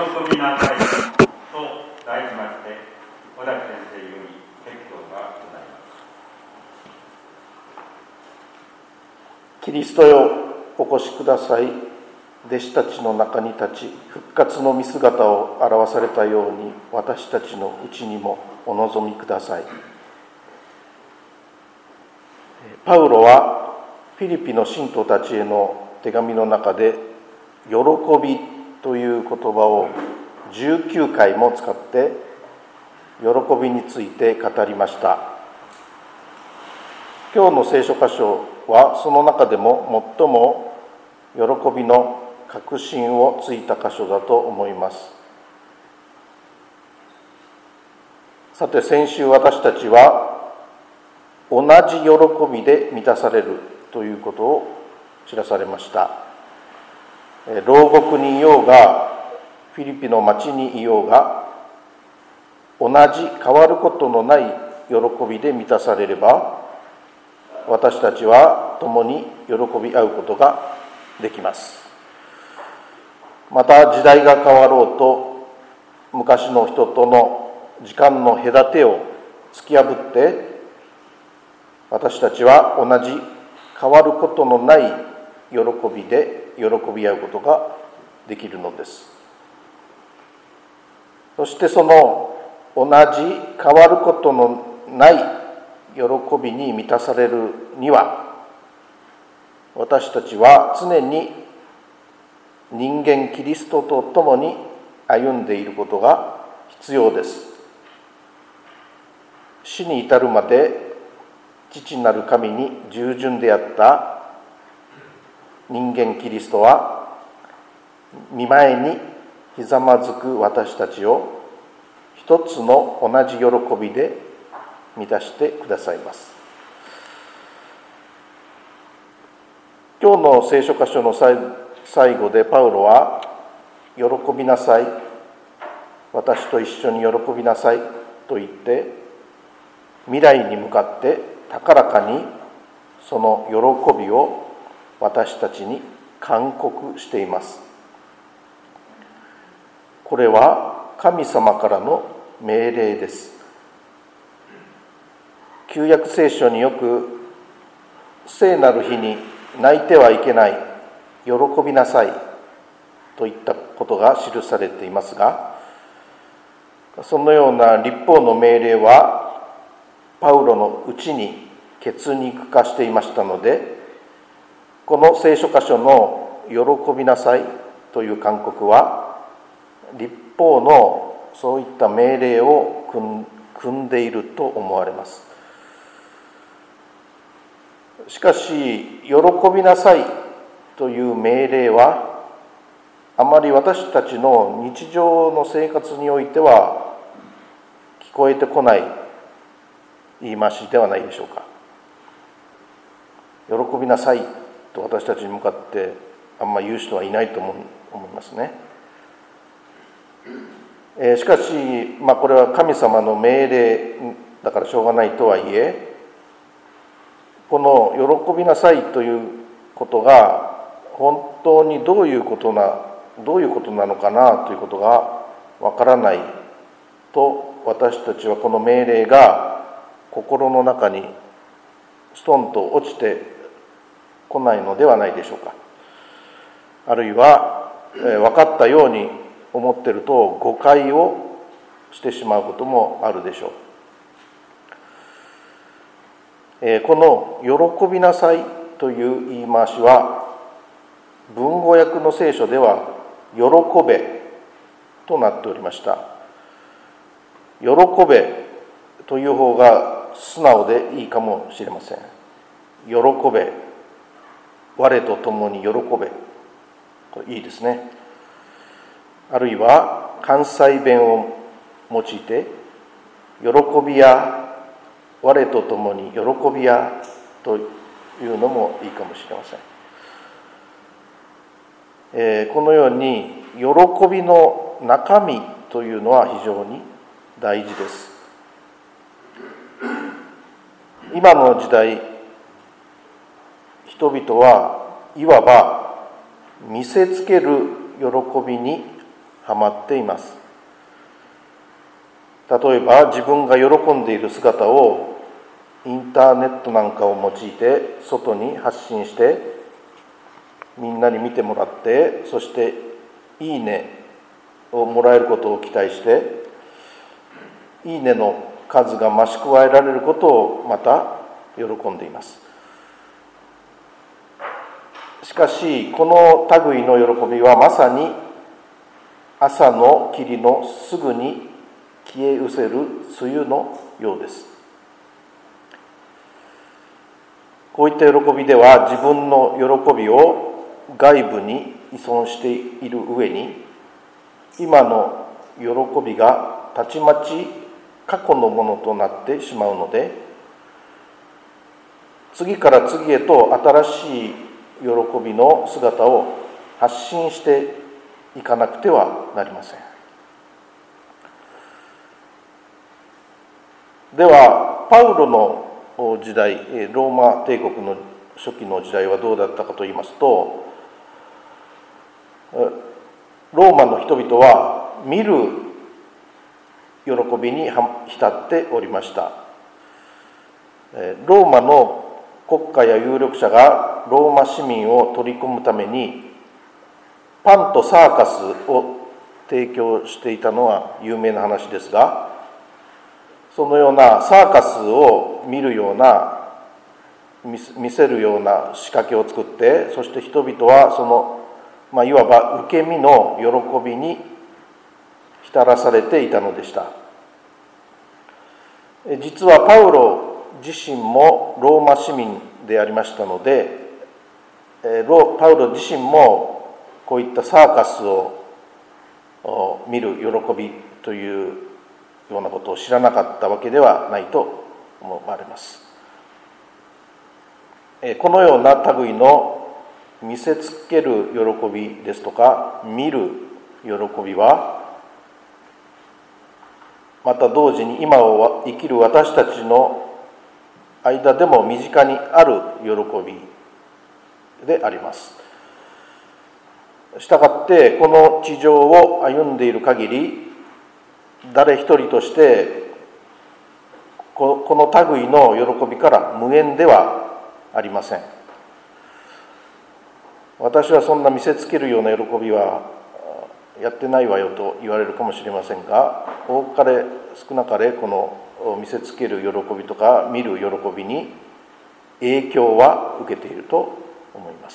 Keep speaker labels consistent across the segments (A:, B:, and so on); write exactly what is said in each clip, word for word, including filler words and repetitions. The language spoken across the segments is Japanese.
A: びなさいと題しまして、小田先生より説教がございます。
B: キリストよ、お越しください。弟子たちの中に立ち、復活の見姿を表されたように、私たちのうちにもお望みください。パウロはフィリピの信徒たちへの手紙の中で、喜びという言葉をじゅうきゅうかいも使って、喜びについて語りました。今日の聖書箇所は、その中でも最も喜びの確信をついた箇所だと思います。さて、先週私たちは同じ喜びで満たされるということを知らされました。牢獄にいようがフィリピの町にいようが、同じ変わることのない喜びで満たされれば、私たちは共に喜び合うことができます。また時代が変わろうと、昔の人との時間の隔てを突き破って、私たちは同じ変わることのない喜びで喜び合うことができるのです。そしてその同じ変わることのない喜びに満たされるには、私たちは常に人間キリストと共に歩んでいることが必要です。死に至るまで父なる神に従順であった人間キリストは、御前にひざまずく私たちを一つの同じ喜びで満たしてくださいます。今日の聖書箇所の最後でパウロは、喜びなさい、私と一緒に喜びなさいと言って、未来に向かって高らかにその喜びを私たちに勧告しています。これは神様からの命令です。旧約聖書によく、聖なる日に泣いてはいけない、喜びなさいといったことが記されていますが、そのような律法の命令はパウロのうちに血肉化していましたので、この聖書箇所の喜びなさいという勧告は、律法のそういった命令を組んでいると思われます。しかし、喜びなさいという命令は、あまり私たちの日常の生活においては聞こえてこない言い回しではないでしょうか。喜びなさいと私たちに向かってあんまり言う人はいないと思いますね。えー、しかし、まあ、これは神様の命令だからしょうがないとはいえ、この喜びなさいということが本当にどういうことなどういうことなのかなということがわからないと、私たちはこの命令が心の中にストンと落ちてこないのではないでしょうか。あるいは、えー、分かったように思っていると誤解をしてしまうこともあるでしょう。えー、この喜びなさいという言い回しは、文語訳の聖書では喜べとなっておりました。喜べという方が素直でいいかもしれません。喜べ、我と共に喜べといいですね。あるいは関西弁を用いて、喜びや我と共に喜びやというのもいいかもしれません。えー、このように喜びの中身というのは非常に大事です。今の時代、人々はいわば見せつける喜びにはまっています。例えば自分が喜んでいる姿をインターネットなんかを用いて外に発信して、みんなに見てもらって、そしていいねをもらえることを期待して、いいねの数が増し加えられることをまた喜んでいます。しかしこの類の喜びはまさに朝の霧のすぐに消え失せる梅雨のようです。こういった喜びでは自分の喜びを外部に依存している上に、今の喜びがたちまち過去のものとなってしまうので、次から次へと新しい喜びの姿を発信していかなくてはなりません。ではパウロの時代、ローマ帝国の初期の時代はどうだったかといいますと、ローマの人々は見る喜びに浸っておりました。ローマの国家や有力者がローマ市民を取り込むためにパンとサーカスを提供していたのは有名な話ですが、そのようなサーカスを見るような、見せるような仕掛けを作って、そして人々はその、まあ、いわば受け身の喜びに浸らされていたのでした。実はパウロ自身もローマ市民でありましたので、パウロ自身もこういったサーカスを見る喜びというようなことを知らなかったわけではないと思われます。このような類の見せつける喜びですとか見る喜びは、また同時に今を生きる私たちの間でも身近にある喜びであります。したがってこの地上を歩んでいる限り、誰一人としてこの類の喜びから無縁ではありません。私はそんな見せつけるような喜びはやってないわよと言われるかもしれませんが、多かれ少なかれこの見せつける喜びとか見る喜びに影響は受けていると思います。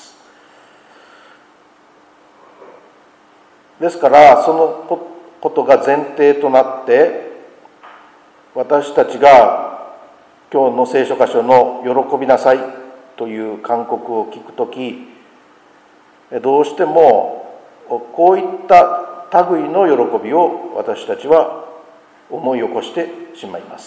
B: ですからそのことが前提となって、私たちが今日の聖書箇所の喜びなさいという勧告を聞くとき、どうしてもこういった類の喜びを私たちは思い起こしてしまいます。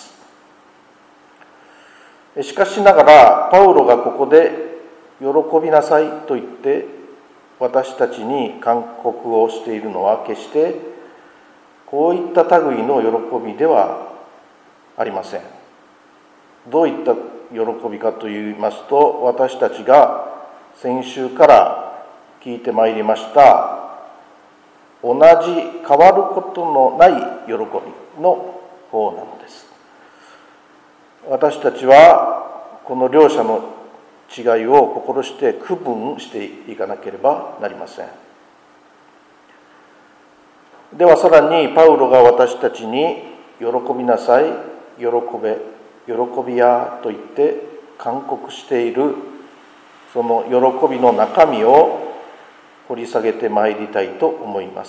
B: しかしながらパウロがここで喜びなさいと言って私たちに勧告をしているのは、決してこういった類の喜びではありません。どういった喜びかといいますと、私たちが先週から聞いてまいりました同じ変わることのない喜びの方なのです。私たちはこの両者の違いを心して区分していかなければなりません。ではさらにパウロが私たちに喜びなさい、喜べ、喜びやと言って勧告しているその喜びの中身を掘り下げてまいりたいと思います。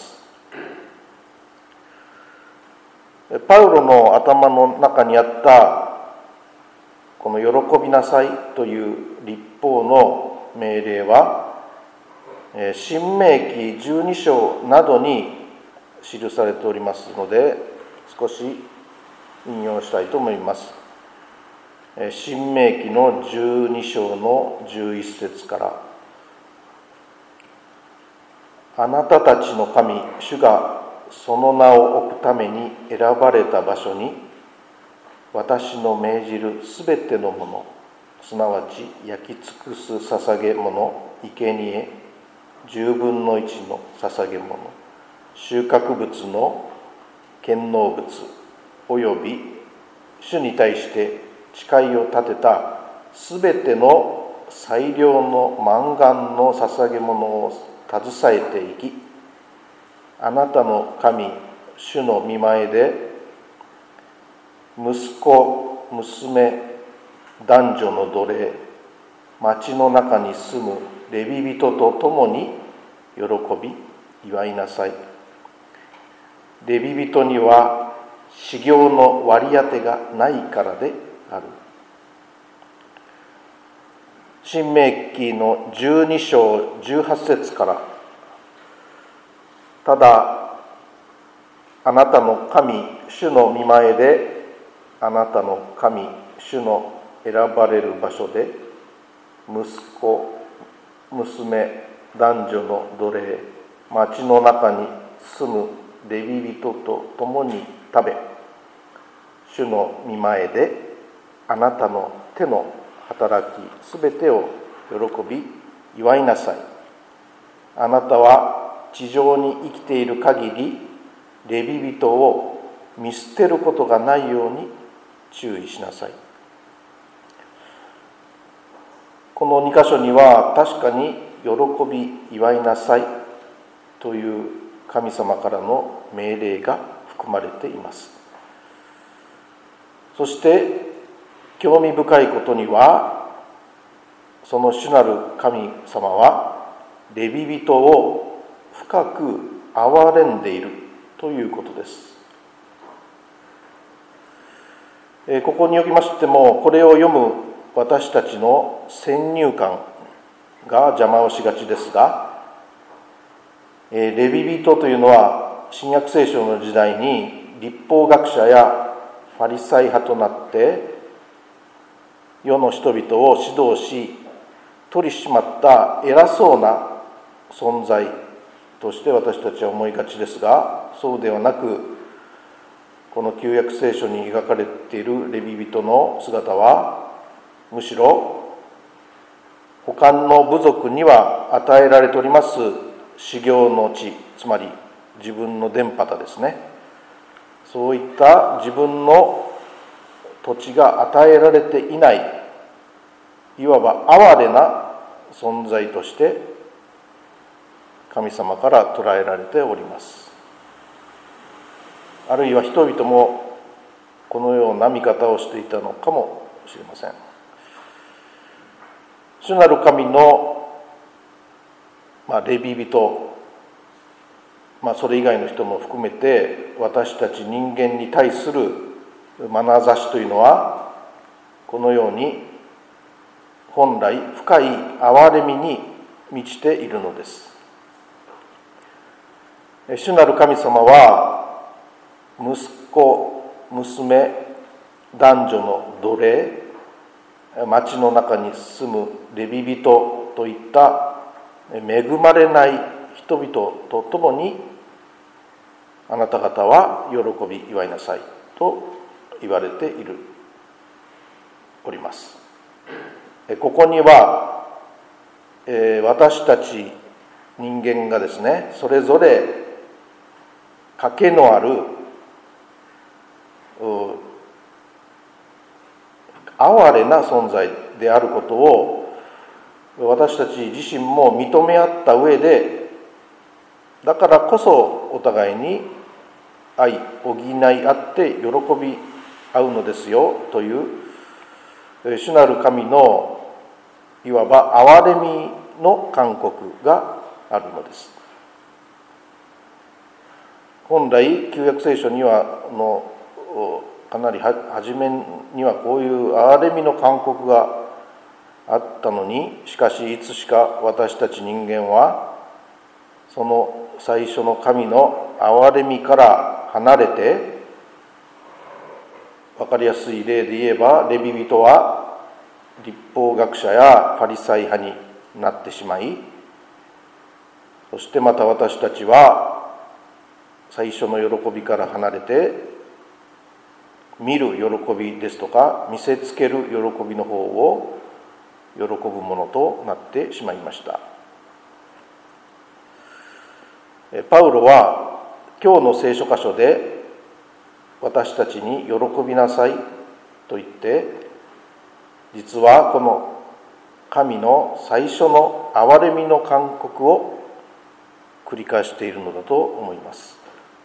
B: パウロの頭の中にあったこの喜びなさいという律法の命令は、申命記じゅうに章などに記されておりますので、少し引用したいと思います。申命記のじゅうに章のじゅういち節から、あなたたちの神、主がその名を置くために選ばれた場所に、私の命じるすべてのもの、すなわち焼き尽くす捧げ物、生贄、十分の一の捧げ物、 収穫物の献納物および主に対して誓いを立てたすべての最良の満願の捧げ物を携えていき、あなたの神主の御前で息子娘男女の奴隷町の中に住むレビ人と共に喜び祝いなさい。レビ人には修行の割り当てがないからである。申命記のじゅうに章じゅうはち節から、ただあなたの神主の御前であなたの神主の選ばれる場所で息子娘男女の奴隷町の中に住むレビ人と共に食べ、主の御前であなたの手の働きすべてを喜び祝いなさい。あなたは地上に生きている限りレビ人を見捨てることがないように注意しなさい。このに箇所には確かに喜び祝いなさいという神様からの命令が含まれています。そして興味深いことには、その主なる神様はレビ人を深く憐れんでいるということです。ここにおきましても、これを読む私たちの先入観が邪魔をしがちですが、レビ人というのは新約聖書の時代に律法学者やファリサイ派となって世の人々を指導し取り締まった偉そうな存在として私たちは思いがちですが、そうではなく、この旧約聖書に描かれているレビ人の姿はむしろ他の部族には与えられております修行の地、つまり自分の田畑ですね、そういった自分の土地が与えられていない、いわば哀れな存在として神様から捉えられております。あるいは人々もこのような見方をしていたのかもしれません。主なる神の、まあ、レビ人、まあ、それ以外の人も含めて私たち人間に対する眼差しというのは、このように本来深い憐れみに満ちているのです。主なる神様は息子娘男女の奴隷、町の中に住むレビ人といった恵まれない人々と共にあなた方は喜び祝いなさいと言われているおります。ここには、えー、私たち人間がですね、それぞれ賭けのある哀れな存在であることを私たち自身も認め合った上で、だからこそお互いに愛、補い合って喜び合うのですよという主なる神のいわば憐れみの勧告があるのです。本来旧約聖書にはのかなり初めにはこういう憐れみの勧告があったのに、しかしいつしか私たち人間はその最初の神の憐れみから離れて、分かりやすい例で言えばレビ人は律法学者やファリサイ派になってしまい、そしてまた私たちは最初の喜びから離れて見る喜びですとか見せつける喜びの方を喜ぶものとなってしまいました。パウロは今日の聖書箇所で私たちに喜びなさいと言って、実はこの神の最初の憐れみの勧告を繰り返しているのだと思います。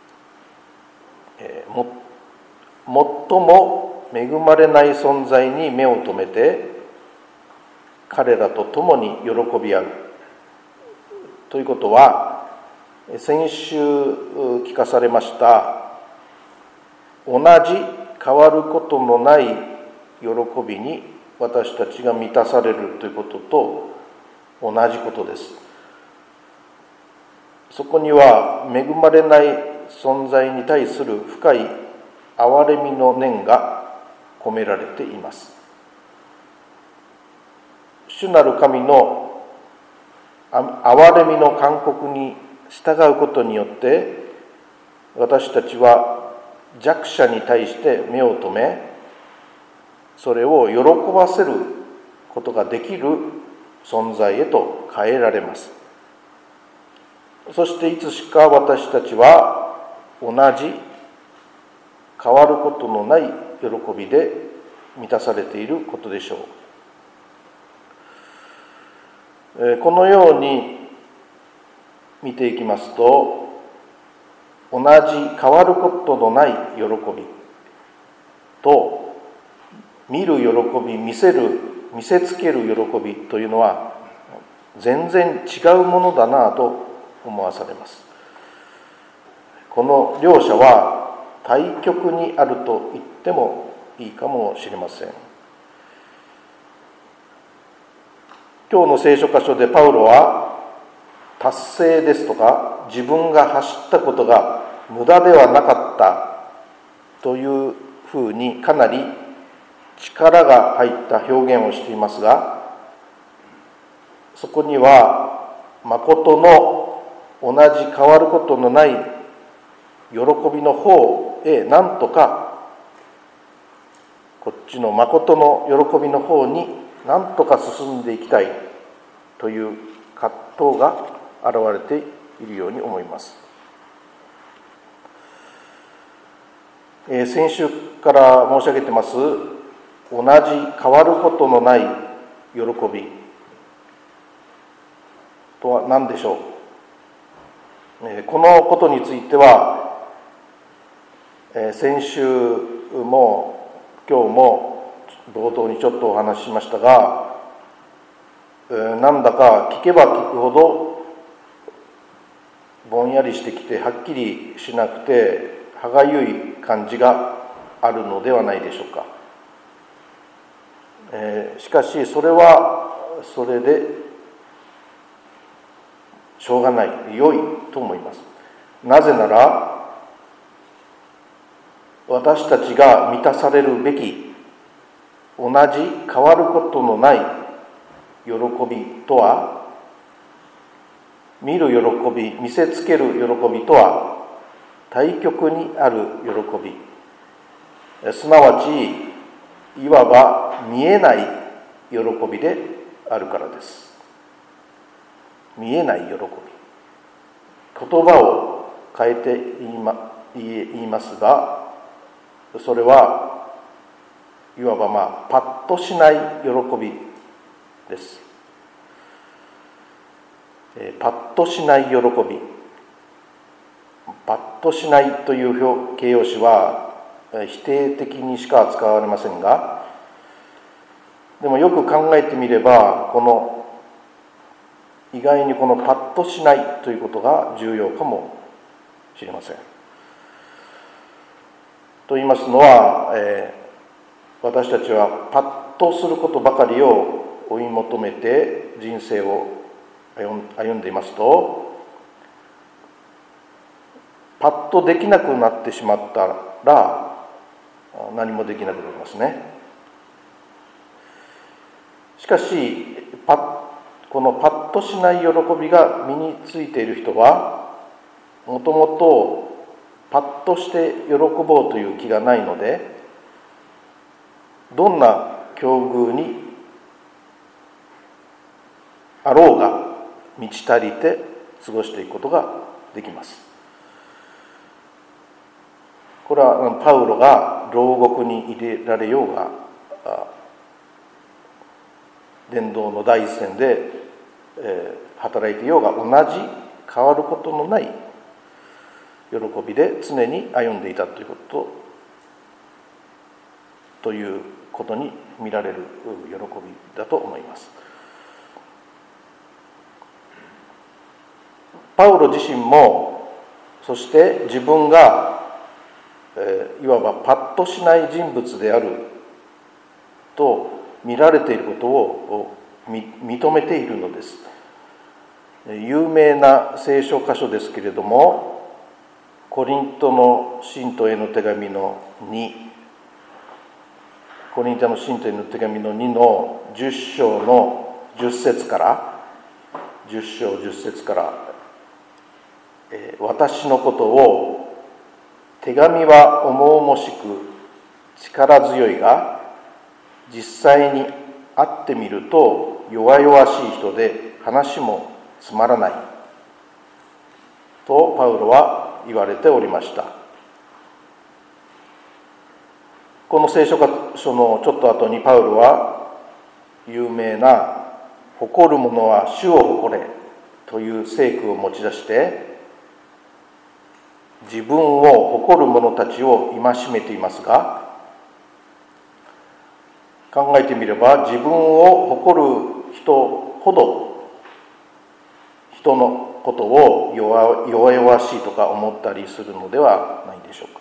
B: えー、も最も恵まれない存在に目を留めて彼らと共に喜び合うということは、先週聞かされました同じ変わることのない喜びに私たちが満たされるということと同じことです。そこには恵まれない存在に対する深い憐れみの念が込められています。主なる神の憐れみの勧告に従うことによって、私たちは弱者に対して目を留め、それを喜ばせることができる存在へと変えられます。そしていつしか私たちは同じ変わることのない喜びで満たされていることでしょう。このように見ていきますと、同じ変わることのない喜びと見る喜び、見せる、見せつける喜びというのは全然違うものだなと思わされます。この両者は対極にあると言ってもいいかもしれません。今日の聖書箇所でパウロは達成ですとか自分が走ったことが無駄ではなかったというふうにかなり力が入った表現をしていますが、そこには誠の同じ変わることのない喜びの方へなんとかこっちの誠の喜びの方になんとか進んでいきたいという葛藤が現れているように思います。えー、先週から申し上げてます同じ変わることのない喜びとは何でしょう。えー、このことについては、えー、先週も今日も冒頭にちょっとお話ししましたが、えー、なんだか聞けば聞くほどぼんやりしてきてはっきりしなくて歯がゆい感じがあるのではないでしょうか。えー、しかしそれはそれでしょうがない、良いと思います。なぜなら私たちが満たされるべき同じ変わることのない喜びとは、見る喜び、見せつける喜びとは対極にある喜び、すなわちいわば見えない喜びであるからです。見えない喜び、言葉を変えて言いま、言いますが、それはいわばまあパッとしない喜びです。パッとしない喜び、パッとしないという形容詞は否定的にしか使われませんが、でもよく考えてみれば、この意外にこのパッとしないということが重要かもしれません。と言いますのは、えー、私たちはパッとすることばかりを追い求めて人生を歩んでいますと、パッとできなくなってしまったら何もできなくなりますね。しかしパッこのパッとしない喜びが身についている人は、もともとパッとして喜ぼうという気がないので、どんな境遇にあろうが満ち足りて過ごしていくことができます。 これはパウロが牢獄に入れられようが、伝道の第一線で、えー、働いていようが同じ変わることのない喜びで常に歩んでいたということということに見られる喜びだと思います。パウロ自身も、そして自分が、えー、いわばパッとしない人物であると見られていることを認めているのです。有名な聖書箇所ですけれども、コリントの信徒への手紙のに、コリントの信徒への手紙のにのじゅっ章のじゅっ節からじゅっ章じゅっ節から、えー、私のことを手紙は重々しく力強いが実際に会ってみると弱々しい人で話もつまらないとパウロは言われておりました。この聖書書のちょっと後にパウロは有名な誇る者は主を誇れという聖句を持ち出して、自分を誇る者たちを戒めていますが、考えてみれば自分を誇る人ほど人のことを 弱, 弱々しいとか思ったりするのではないでしょうか。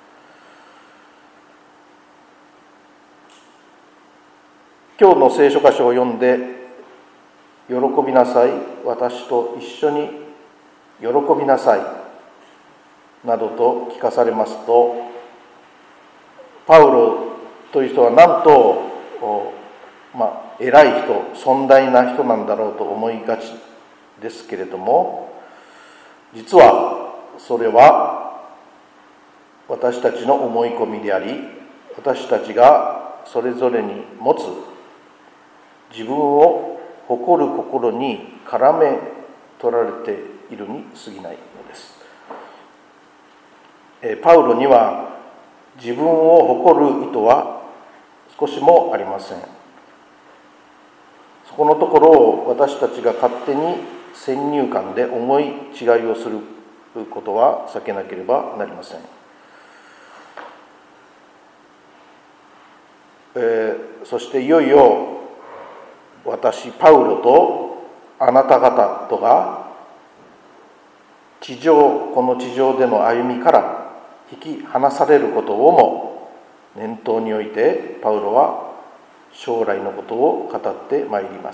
B: 今日の聖書箇所を読んで喜びなさい、私と一緒に喜びなさいなどと聞かされますと、パウロという人はなんとまあ、偉い人、尊大な人なんだろうと思いがちですけれども、実はそれは私たちの思い込みであり、私たちがそれぞれに持つ自分を誇る心に絡め取られているに過ぎないのです。えパウロには自分を誇る意図は少しもありません。そこのところを私たちが勝手に先入観で思い違いをすることは避けなければなりません。えー、そしていよいよ私パウロとあなた方とが地上この地上での歩みから引き離されることをも念頭において、パウロは将来のことを語ってまいります。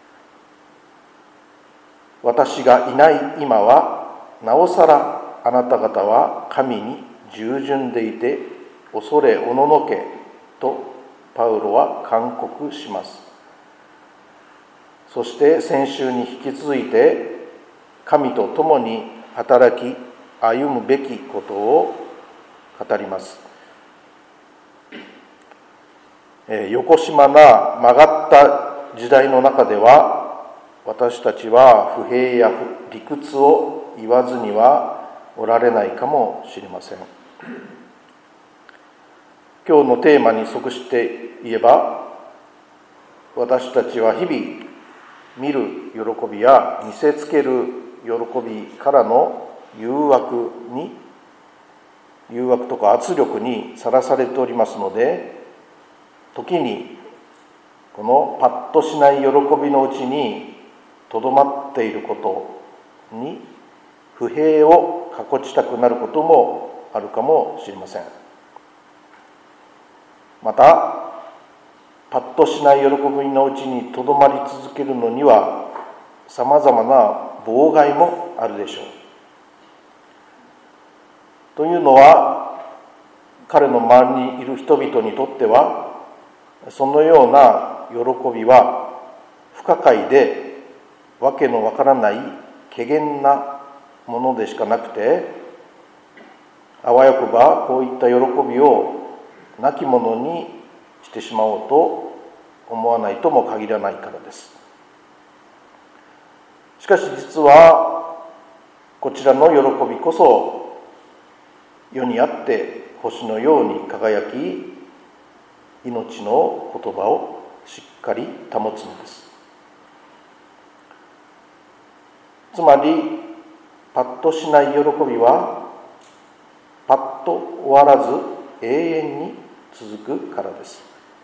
B: 私がいない今はなおさらあなた方は神に従順でいて恐れおののけとパウロは勧告します。そして先週に引き続いて神と共に働き歩むべきことを語ります。えー、よこしまな曲がった時代の中では、私たちは不平や理屈を言わずにはおられないかもしれません。今日のテーマに即して言えば、私たちは日々見る喜びや見せつける喜びからの誘惑に誘惑とか圧力にさらされておりますので、時にこのパッとしない喜びのうちにとどまっていることに不平をかこちたくなることもあるかもしれません。またパッとしない喜びのうちにとどまり続けるのにはさまざまな妨害もあるでしょう。というのは、彼の周りにいる人々にとってはそのような喜びは不可解でわけのわからない怪げなものでしかなくて、あわよくばこういった喜びを亡き者にしてしまおうと思わないとも限らないからです。しかし実はこちらの喜びこそ世にあって星のように輝き、命の言葉をしっかり保つのです。つまり、パッとしない喜びはパッと終わらず永遠に続くからです。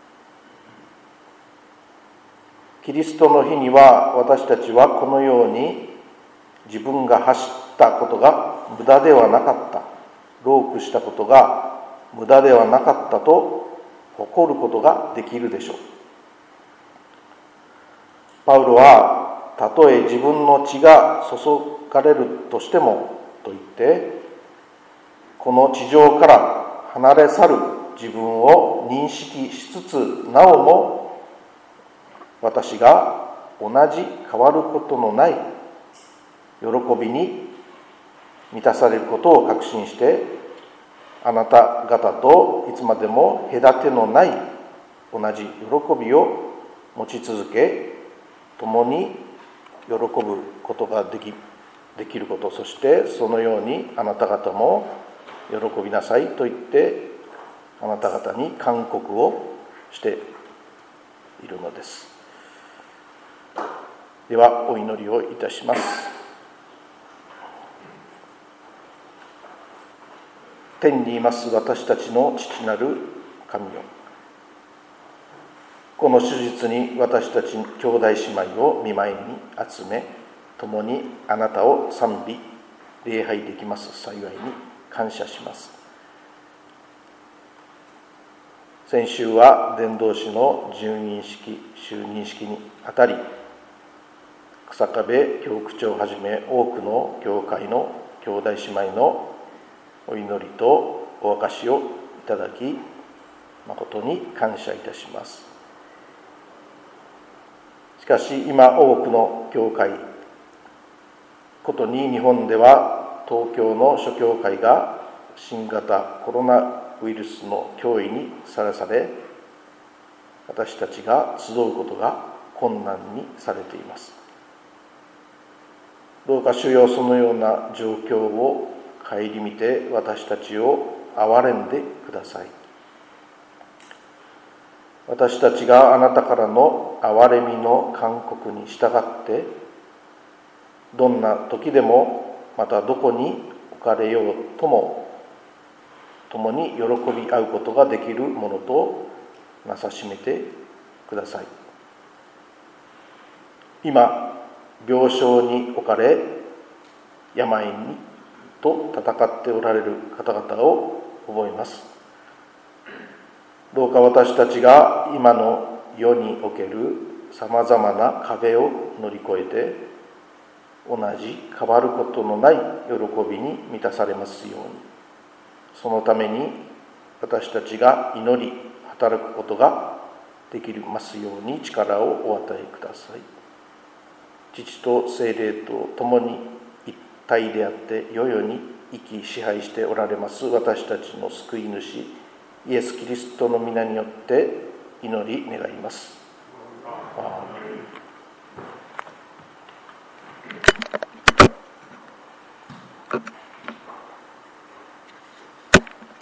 B: キリストの日には私たちはこのように自分が走ったことが無駄ではなかった、労苦したことが無駄ではなかったと誇ることができるでしょう。パウロはたとえ自分の血が注がれるとしてもと言って、この地上から離れ去る自分を認識しつつ、なおも私が同じ変わることのない喜びに満たされることを確信して、あなた方といつまでも隔てのない同じ喜びを持ち続け、共に喜ぶことができ、できること、そしてそのようにあなた方も喜びなさいと言って、あなた方に勧告をしているのです。ではお祈りをいたします。天にいます私たちの父なる神よ、この手術に私たち兄弟姉妹を御前に集め、共にあなたを賛美礼拝できます幸いに感謝します。先週は伝道師の殉任式就任式にあたり、日下部教区長をはじめ多くの教会の兄弟姉妹のお祈りとお証しをいただき、誠に感謝いたします。しかし今多くの教会、ことに日本では東京の諸教会が新型コロナウイルスの脅威にさらされ、私たちが集うことが困難にされています。どうか主よ、そのような状況を顧みて私たちを憐れんでください。私たちがあなたからの憐れみの勧告に従って、どんな時でもまたどこに置かれようとも共に喜び合うことができるものとなさしめてください。今病床に置かれ病にと戦っておられる方々を覚えます。どうか私たちが今の世におけるさまざまな壁を乗り越えて、同じ変わることのない喜びに満たされますように、そのために私たちが祈り働くことができますように力をお与えください。父と聖霊と共に一体であって世々に生き支配しておられます私たちの救い主イエス・キリストの皆によって祈り願います。